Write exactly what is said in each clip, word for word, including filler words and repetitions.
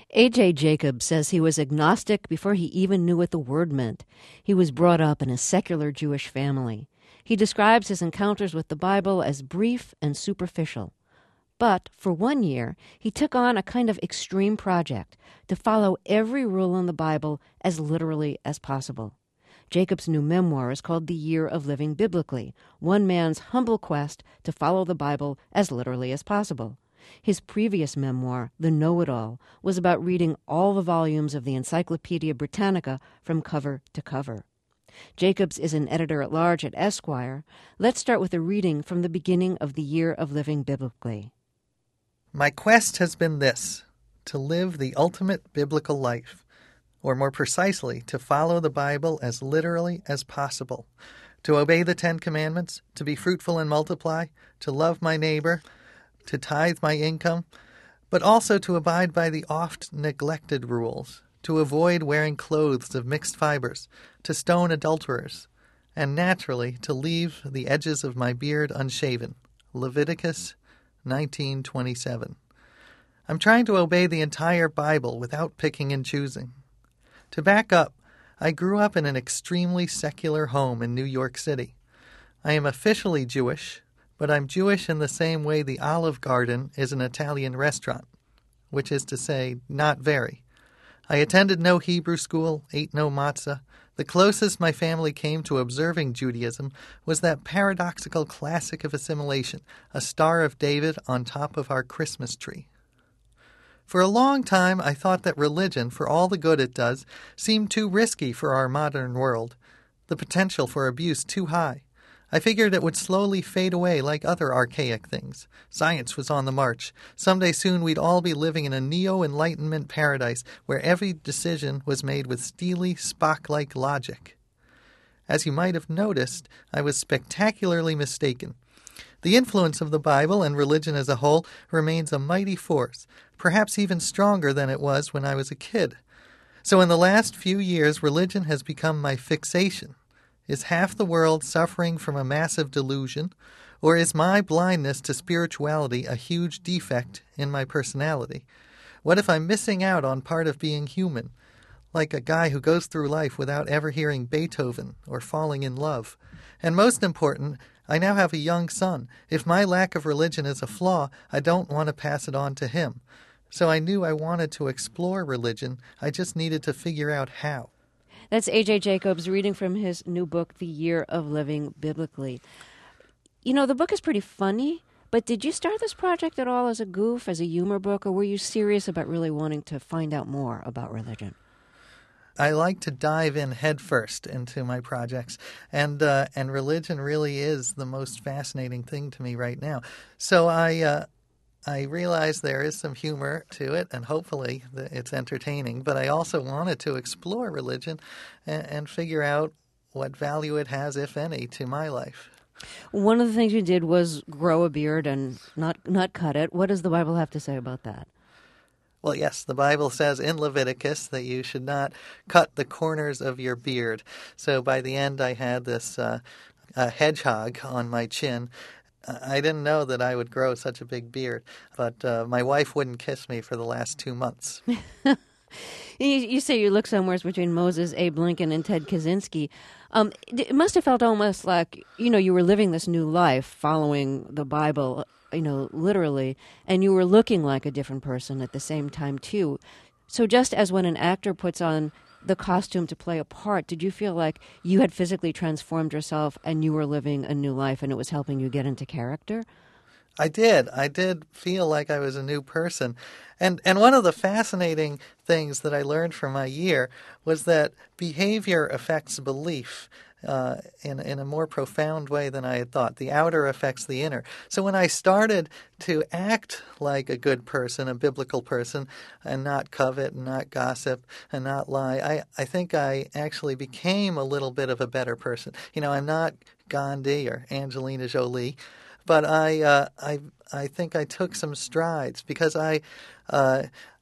A J. Jacobs says he was agnostic before he even knew what the word meant. He was brought up in a secular Jewish family. He describes his encounters with the Bible as brief and superficial. But for one year, he took on a kind of extreme project to follow every rule in the Bible as literally as possible. Jacobs' new memoir is called The Year of Living Biblically, one man's humble quest to follow the Bible as literally as possible. His previous memoir, The Know-It-All, was about reading all the volumes of the Encyclopedia Britannica from cover to cover. Jacobs is an editor-at-large at Esquire. Let's start with a reading from the beginning of The Year of Living Biblically. My quest has been this, to live the ultimate biblical life, or more precisely, to follow the Bible as literally as possible, to obey the Ten Commandments, to be fruitful and multiply, to love my neighbor, to tithe my income, but also to abide by the oft-neglected rules, to avoid wearing clothes of mixed fibers, to stone adulterers, and naturally to leave the edges of my beard unshaven. Leviticus nineteen twenty-seven. I'm trying to obey the entire Bible without picking and choosing. To back up, I grew up in an extremely secular home in New York City. I am officially Jewish, but I'm Jewish in the same way the Olive Garden is an Italian restaurant, which is to say, not very. I attended no Hebrew school, ate no matzah. The closest my family came to observing Judaism was that paradoxical classic of assimilation, a Star of David on top of our Christmas tree. For a long time, I thought that religion, for all the good it does, seemed too risky for our modern world, the potential for abuse too high. I figured it would slowly fade away like other archaic things. Science was on the march. Someday soon we'd all be living in a neo-enlightenment paradise where every decision was made with steely, Spock-like logic. As you might have noticed, I was spectacularly mistaken. The influence of the Bible and religion as a whole remains a mighty force, perhaps even stronger than it was when I was a kid. So in the last few years, religion has become my fixation. Is half the world suffering from a massive delusion, or is my blindness to spirituality a huge defect in my personality? What if I'm missing out on part of being human, like a guy who goes through life without ever hearing Beethoven or falling in love? And most important, I now have a young son. If my lack of religion is a flaw, I don't want to pass it on to him. So I knew I wanted to explore religion. I just needed to figure out how. That's A J. Jacobs reading from his new book, The Year of Living Biblically. You know, the book is pretty funny, but did you start this project at all as a goof, as a humor book, or were you serious about really wanting to find out more about religion? I like to dive in headfirst into my projects, and uh, and religion really is the most fascinating thing to me right now. So I uh, I realize there is some humor to it, and hopefully it's entertaining, but I also wanted to explore religion and, and figure out what value it has, if any, to my life. One of the things you did was grow a beard and not not cut it. What does the Bible have to say about that? Well, yes, the Bible says in Leviticus that you should not cut the corners of your beard. So by the end, I had this uh, uh, hedgehog on my chin. I didn't know that I would grow such a big beard, but uh, my wife wouldn't kiss me for the last two months. you, you say you look somewhere between Moses, Abe Lincoln, and Ted Kaczynski. Um, it must have felt almost like, you know, you were living this new life following the Bible, you know, literally, and you were looking like a different person at the same time, too. So just as when an actor puts on the costume to play a part, did you feel like you had physically transformed yourself and you were living a new life and it was helping you get into character? I did. I did feel like I was a new person. And and one of the fascinating things that I learned from my year was that behavior affects belief uh, in, in a more profound way than I had thought. The outer affects the inner. So when I started to act like a good person, a biblical person, and not covet and not gossip and not lie, I, I think I actually became a little bit of a better person. You know, I'm not Gandhi or Angelina Jolie, but I uh, I I think I took some strides because I uh,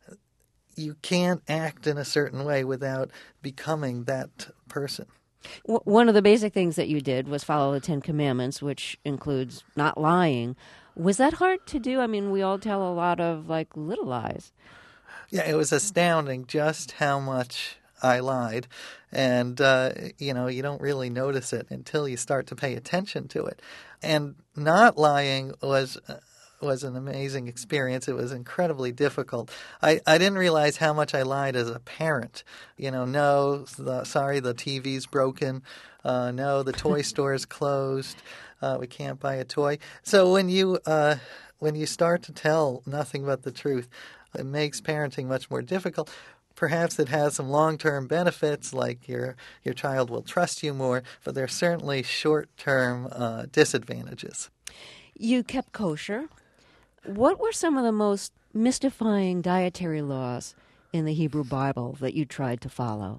you can't act in a certain way without becoming that person. One of the basic things that you did was follow the Ten Commandments, which includes not lying. Was that hard to do? I mean, we all tell a lot of, like, little lies. Yeah, it was astounding just how much I lied. And, uh, you know, you don't really notice it until you start to pay attention to it. And not lying was uh, was an amazing experience. It was incredibly difficult. I, I didn't realize how much I lied as a parent. You know, no, the, sorry, the T V's broken. Uh, no, the toy store is closed. Uh, we can't buy a toy. So when you uh, when you start to tell nothing but the truth, it makes parenting much more difficult. Perhaps it has some long-term benefits, like your your child will trust you more, but there are certainly short-term uh, disadvantages. You kept kosher. What were some of the most mystifying dietary laws in the Hebrew Bible that you tried to follow?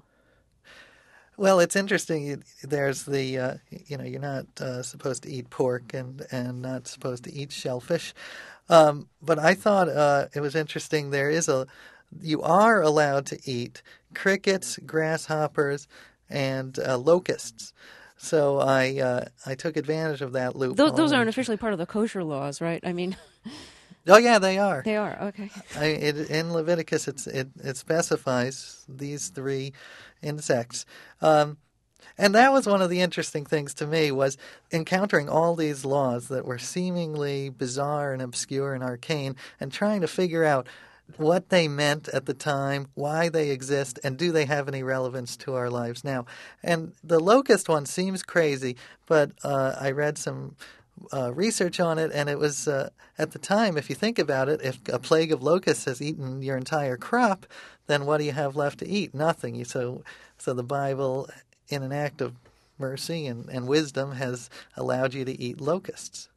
Well, it's interesting. There's the, uh, you know, you're not uh, supposed to eat pork and, and not supposed to eat shellfish. Um, but I thought uh, it was interesting. There is a, you are allowed to eat crickets, grasshoppers, and uh, locusts. So I uh, I took advantage of that loophole. Those, those aren't officially part of the kosher laws, right? I mean, oh yeah, they are. They are, okay. I, it, in Leviticus, it's, it it specifies these three insects. Um, and that was one of the interesting things to me, was encountering all these laws that were seemingly bizarre and obscure and arcane, and trying to figure out what they meant at the time, why they exist, and do they have any relevance to our lives now. And the locust one seems crazy, but uh, I read some uh, research on it, and it was, uh, at the time, if you think about it, if a plague of locusts has eaten your entire crop, then what do you have left to eat? Nothing. So, so the Bible, in an act of mercy and, and wisdom, has allowed you to eat locusts.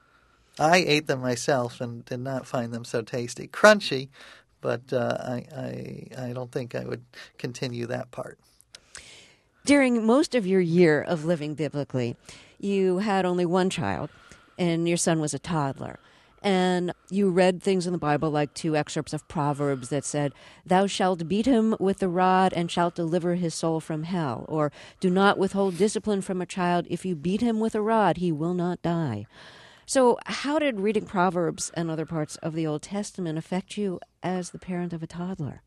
I ate them myself and did not find them so tasty. Crunchy, but uh, I, I I don't think I would continue that part. During most of your year of living biblically, you had only one child, and your son was a toddler. And you read things in the Bible, like two excerpts of Proverbs that said, "Thou shalt beat him with the rod and shalt deliver his soul from hell," or "Do not withhold discipline from a child. If you beat him with a rod, he will not die." So how did reading Proverbs and other parts of the Old Testament affect you as the parent of a toddler?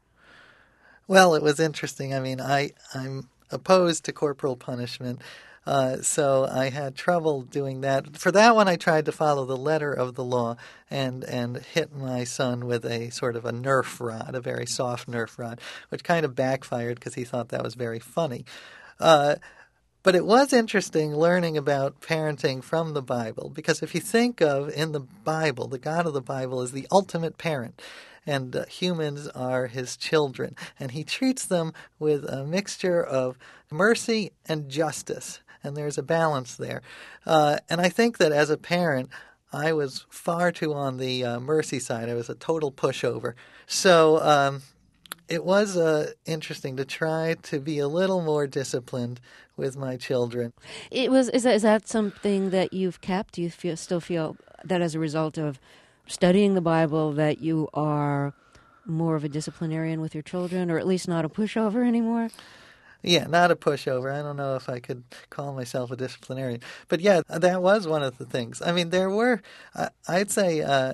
Well, it was interesting. I mean, I, I'm opposed to corporal punishment, uh, so I had trouble doing that. For that one, I tried to follow the letter of the law and, and hit my son with a sort of a Nerf rod, a very soft Nerf rod, which kind of backfired because he thought that was very funny. Uh, But it was interesting learning about parenting from the Bible, because if you think of, in the Bible, the God of the Bible is the ultimate parent, and uh, humans are his children, and he treats them with a mixture of mercy and justice, and there's a balance there. Uh, and I think that as a parent, I was far too on the uh, mercy side. I was a total pushover. So um, it was uh, interesting to try to be a little more disciplined with my children. It was is that, is that something that you've kept? Do you feel, still feel that as a result of studying the Bible that you are more of a disciplinarian with your children, or at least not a pushover anymore? Yeah, not a pushover. I don't know if I could call myself a disciplinarian. But yeah, that was one of the things. I mean, there were, uh, I'd say uh,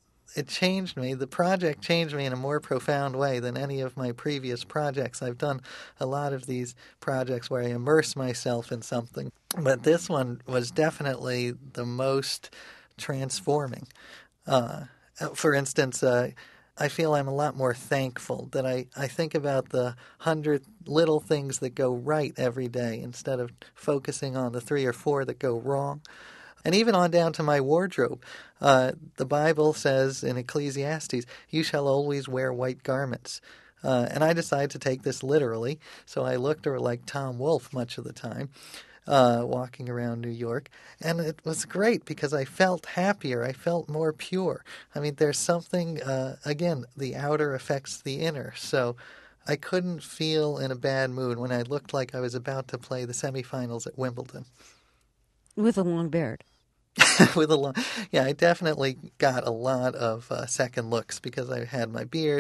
it changed me. The project changed me in a more profound way than any of my previous projects. I've done a lot of these projects where I immerse myself in something. But this one was definitely the most transforming. Uh, for instance, uh, I feel I'm a lot more thankful that I, I think about the hundred little things that go right every day instead of focusing on the three or four that go wrong. And even on down to my wardrobe. Uh, the Bible says in Ecclesiastes, "You shall always wear white garments." Uh, and I decided to take this literally, so I looked like Tom Wolfe much of the time. Uh, walking around New York. And it was great because I felt happier. I felt more pure. I mean, there's something, uh, again, the outer affects the inner. So I couldn't feel in a bad mood when I looked like I was about to play the semifinals at Wimbledon. With a long beard. With a long, yeah, I definitely got a lot of uh, second looks because I had my beard,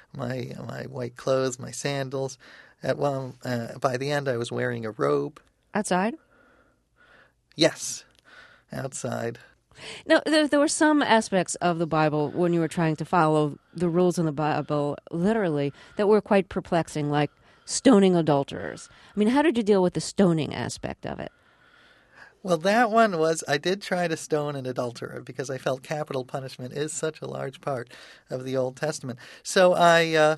my my white clothes, my sandals. At one, uh, by the end, I was wearing a robe. Outside? Yes, outside. Now, there, there were some aspects of the Bible when you were trying to follow the rules in the Bible literally that were quite perplexing, like stoning adulterers. I mean, how did you deal with the stoning aspect of it? Well, that one was, I did try to stone an adulterer because I felt capital punishment is such a large part of the Old Testament. So I uh,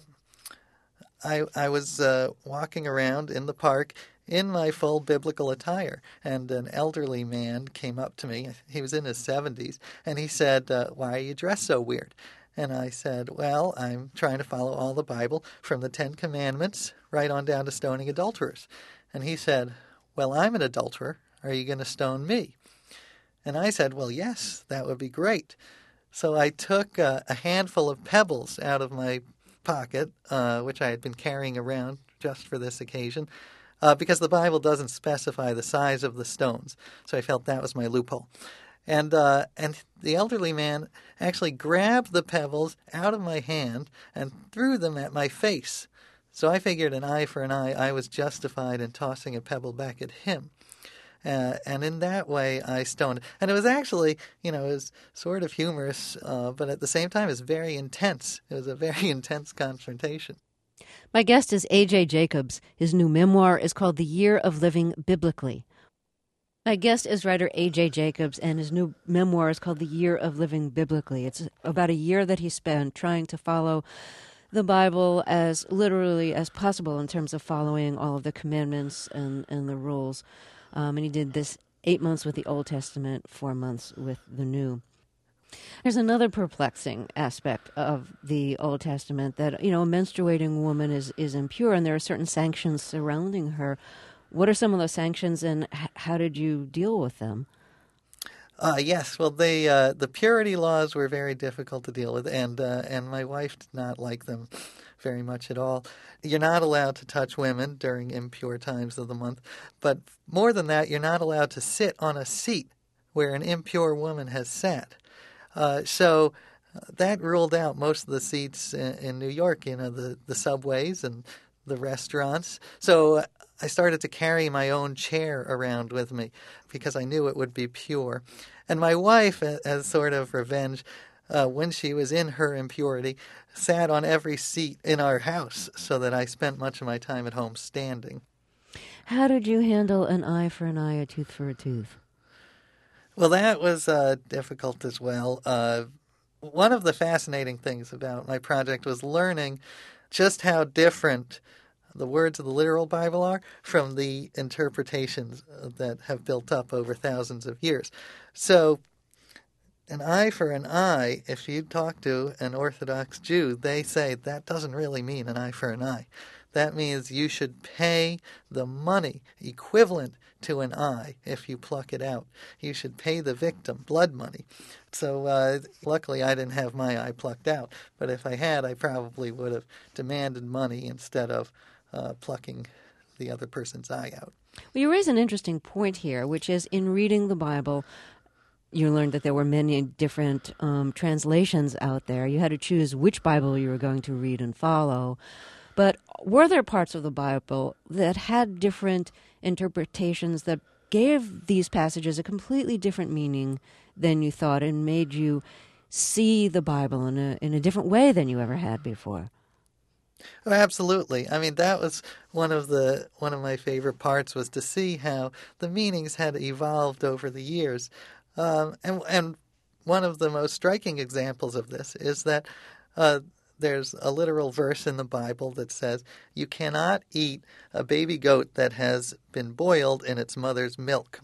I, I was uh, walking around in the park in my full biblical attire, and an elderly man came up to me. He was in his seventies, and he said, uh, "Why are you dressed so weird?" And I said, "Well, I'm trying to follow all the Bible from the Ten Commandments right on down to stoning adulterers." And he said, "Well, I'm an adulterer. Are you going to stone me?" And I said, "Well, yes, that would be great." So I took uh, a handful of pebbles out of my pocket, uh, which I had been carrying around just for this occasion, uh, because the Bible doesn't specify the size of the stones. So I felt that was my loophole. And uh, and the elderly man actually grabbed the pebbles out of my hand and threw them at my face. So I figured an eye for an eye, I was justified in tossing a pebble back at him. Uh, and in that way, I stoned. And it was actually, you know, it was sort of humorous, uh, but at the same time, it was very intense. It was a very intense confrontation. My guest is A J Jacobs. His new memoir is called The Year of Living Biblically. My guest is writer A J Jacobs, and his new memoir is called The Year of Living Biblically. It's about a year that he spent trying to follow the Bible as literally as possible in terms of following all of the commandments and, and the rules. Um, and he did this eight months with the Old Testament, four months with the New. There's another perplexing aspect of the Old Testament that, you know, a menstruating woman is, is impure, and there are certain sanctions surrounding her. What are some of those sanctions, and h- how did you deal with them? Uh, yes, well, they, uh, the purity laws were very difficult to deal with, and uh, and my wife did not like them very much at all. You're not allowed to touch women during impure times of the month, but more than that, you're not allowed to sit on a seat where an impure woman has sat. Uh, so uh, that ruled out most of the seats in, in New York, you know, the, the subways and the restaurants. So uh, I started to carry my own chair around with me because I knew it would be pure. And my wife, as sort of revenge, uh, when she was in her impurity, sat on every seat in our house so that I spent much of my time at home standing. How did you handle an eye for an eye, a tooth for a tooth? Well, that was uh, difficult as well. Uh, one of the fascinating things about my project was learning just how different the words of the literal Bible are from the interpretations that have built up over thousands of years. So an eye for an eye, if you talk to an Orthodox Jew, they say that doesn't really mean an eye for an eye. That means you should pay the money equivalent to an eye if you pluck it out. You should pay the victim blood money. So uh, luckily I didn't have my eye plucked out, but if I had, I probably would have demanded money instead of uh, plucking the other person's eye out. Well, you raise an interesting point here, which is in reading the Bible, you learned that there were many different um, translations out there. You had to choose which Bible you were going to read and follow. But were there parts of the Bible that had different interpretations that gave these passages a completely different meaning than you thought and made you see the Bible in a in a different way than you ever had before? Oh, absolutely. I mean, that was one of the one of my favorite parts, was to see how the meanings had evolved over the years. Um, and and one of the most striking examples of this is that uh, there's a literal verse in the Bible that says you cannot eat a baby goat that has been boiled in its mother's milk.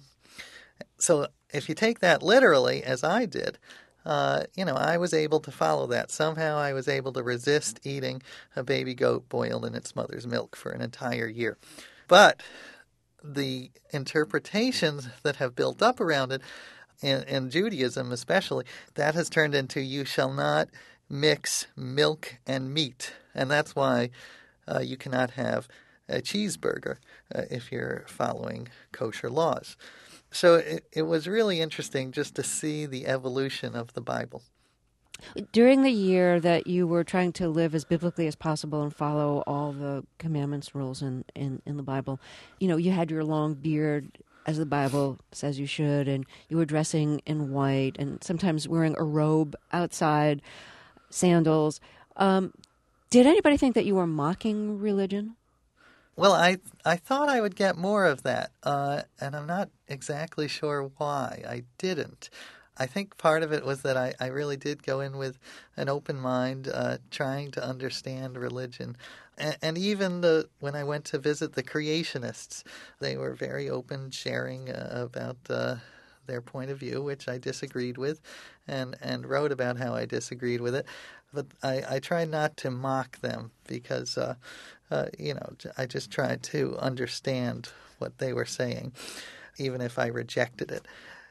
So if you take that literally, as I did, uh, you know, I was able to follow that. Somehow I was able to resist eating a baby goat boiled in its mother's milk for an entire year. But the interpretations that have built up around it, in, in Judaism especially, that has turned into you shall not mix milk and meat. And that's why uh, you cannot have a cheeseburger uh, if you're following kosher laws. So it, it was really interesting just to see the evolution of the Bible. During the year that you were trying to live as biblically as possible and follow all the commandments, rules in, in, in the Bible, you know, you had your long beard. as the Bible says you should, and you were dressing in white and sometimes wearing a robe outside, sandals. Um, did anybody think that you were mocking religion? Well, I I thought I would get more of that, uh, and I'm not exactly sure why I didn't. I think part of it was that I, I really did go in with an open mind, uh, trying to understand religion. And, and even the when I went to visit the creationists, they were very open, sharing uh, about uh, their point of view, which I disagreed with, and, and wrote about how I disagreed with it. But I, I tried not to mock them because, uh, uh, you know, I just tried to understand what they were saying, even if I rejected it.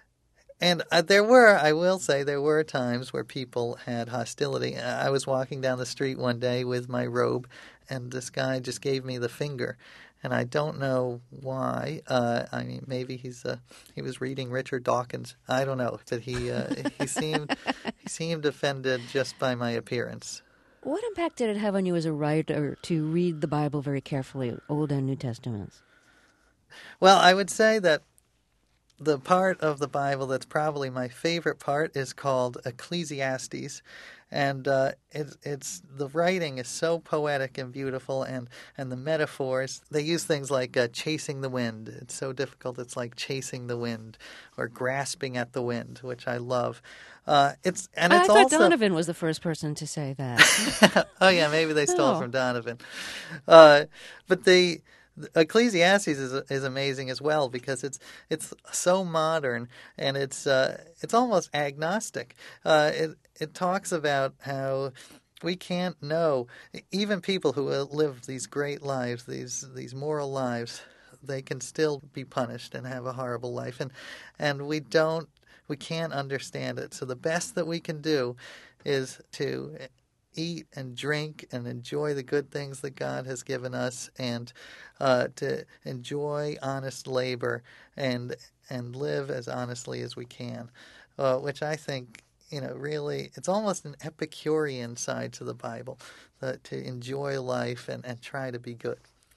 And uh, there were, I will say, there were times where people had hostility. I was walking down the street one day with my robe, and this guy just gave me the finger. And I don't know why. Uh, I mean, maybe he's uh, he was reading Richard Dawkins. I don't know, but he uh, he seemed he seemed offended just by my appearance. What impact did it have on you as a writer to read the Bible very carefully, Old and New Testaments? Well, I would say that the part of the Bible that's probably my favorite part is called Ecclesiastes, and uh, it, it's the writing is so poetic and beautiful, and, and the metaphors. They use things like uh, chasing the wind. It's so difficult. It's like chasing the wind, or grasping at the wind, which I love. Uh, it's and it's I thought also Donovan was the first person to say that. Oh yeah, maybe they stole Oh. it from Donovan, uh, but the. Ecclesiastes is is amazing as well because it's it's so modern and it's uh, it's almost agnostic. Uh, it it talks about how we can't know, even people who live these great lives, these these moral lives, they can still be punished and have a horrible life, and and we don't we can't understand it. So the best that we can do is to eat and drink and enjoy the good things that God has given us, and uh, to enjoy honest labor and and live as honestly as we can, uh, which I think, you know, really, it's almost an Epicurean side to the Bible, uh, to enjoy life and, and try to be good.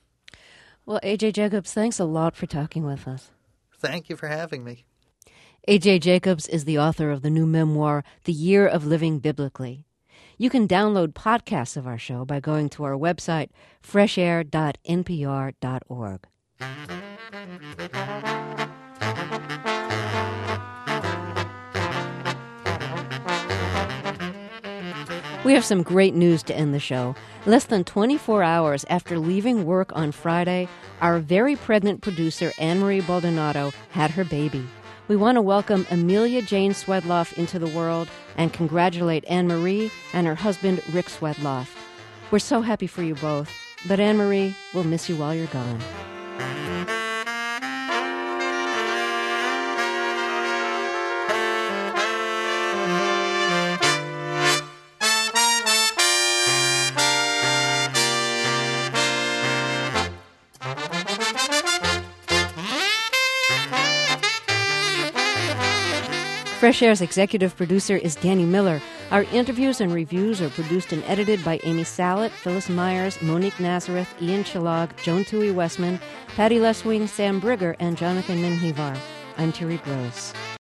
Well, A J Jacobs, thanks a lot for talking with us. Thank you for having me. A J Jacobs is the author of the new memoir, The Year of Living Biblically. You can download podcasts of our show by going to our website, fresh air dot n p r dot org. We have some great news to end the show. Less than twenty-four hours after leaving work on Friday, our very pregnant producer, Anne-Marie Baldonado, had her baby. We want to welcome Amelia Jane Swedloff into the world and congratulate Anne-Marie and her husband, Rick Swedloff. We're so happy for you both, but Anne-Marie, we'll miss you while you're gone. Fresh Air's executive producer is Danny Miller. Our interviews and reviews are produced and edited by Amy Sallet, Phyllis Myers, Monique Nazareth, Ian Chillag, Joan Tui Westman, Patty Leswing, Sam Brigger, and Jonathan Minhivar. I'm Terry Gross.